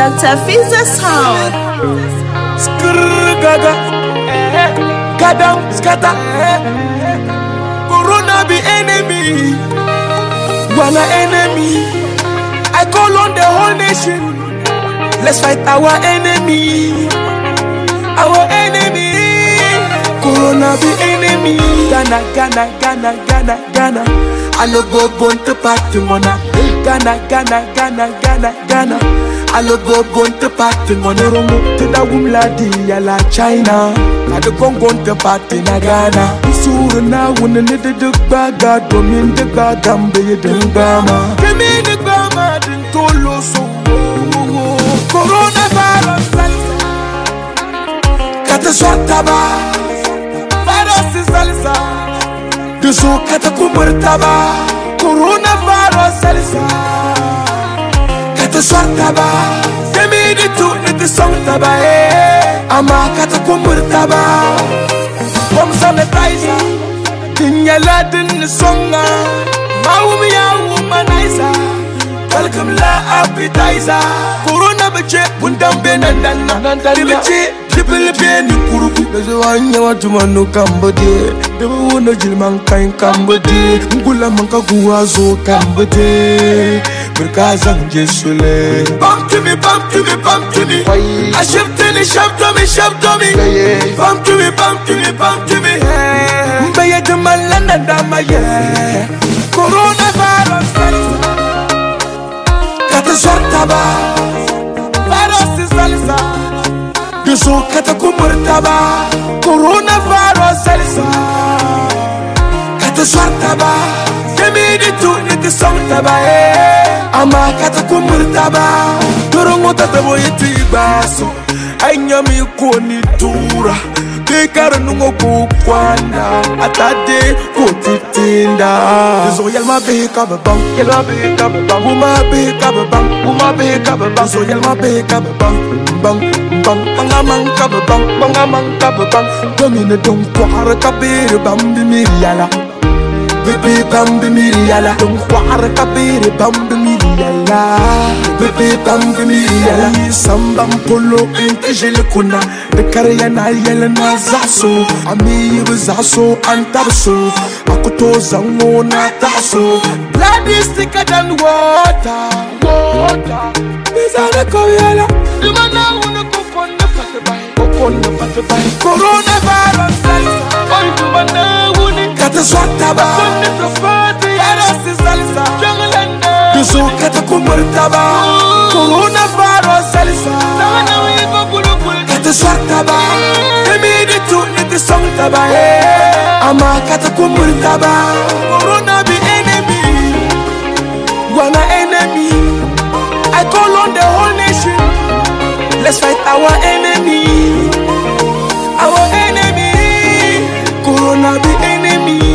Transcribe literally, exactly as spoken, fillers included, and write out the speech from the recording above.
Doctor Fiza sound. Skrrr gaga, gadam skata. Corona be enemy, wanna enemy. I call on the whole nation. Let's fight our enemy, our enemy. Corona be enemy. Ghana, Ghana, Ghana, Ghana, Ghana. I love go born to party mona. Ghana, Ghana, Ghana, Ghana, Ghana. I love go born to party mona. Romo to the wumla di la China. I do go born to party na Ghana. Isuru na wuna ne de de baga domin de bagam be de gama. Kemi de gama din tolo so. Coronavirus salsa. Kata swata ba. Virus is salsa. Dusu kata kumurtaba. Coronavirus salsa. Kata swataba. Demi di tu ni di songtaba eh. Ama kata kumurtaba. Bom sanitizer. Dinyala din songa. Maumi ya womanizer. Welcome la appetizer. Corona bache bundam benandana. Dibache triple ben kurubu. Dezo anya watu manu kambode. Dewo wono jilman kain kambode. Ngula manka guwazo kambode. Berkazang jesule. Bump to me, bump to me, bump to me. I shift to me, shift to me, shift to me. Bump to me, bump to me, bump to me. Mbaya jamalana damaye. Coronavirus. Kata shortaba. Virus is salsa. Dusu kata kumurtaba. Coronavirus salsa. Kata shortaba. Demi di tu ni di songtaba eh. Ama kata kumurtaba. Turungu tatabo yitu ibaso. Anyami koni tura. Bekar nungo kukwanda. Atade kutitinda. Zo yelma beka babang. Yelma beka babang. Uma beka babang. Uma beka babang. Zo yelma beka babang. Bang bang bangamang kababang. Bangamang kababang. Domine dong kwara kabiri bambi miriala. Bébé bambi miriala. Dong kwara kabiri bambi miriala. Bébé bambi miriala. Sambam polo intejele kuna. Bekare na yele na zaso. Ami zaso antarso. Akuto zango na taso. Blood is thicker than water. Water. Bizarre koyala. Dimana una kokona patebay. Kokona patebay. Coronavirus salsa. Oy dimana una kata swataba. Kone profati. Virus is salsa. Jangalanda. Dusu kata kumurtaba. Coronavirus salsa. Sana wigo bulu bulu. Kata swataba. Demi di tu ni di songtaba eh. Ama kata kumurtaba. Corona be enemy. Wanna enemy. I call on the whole nation. Let's fight our enemy. Our enemy. Corona be enemy.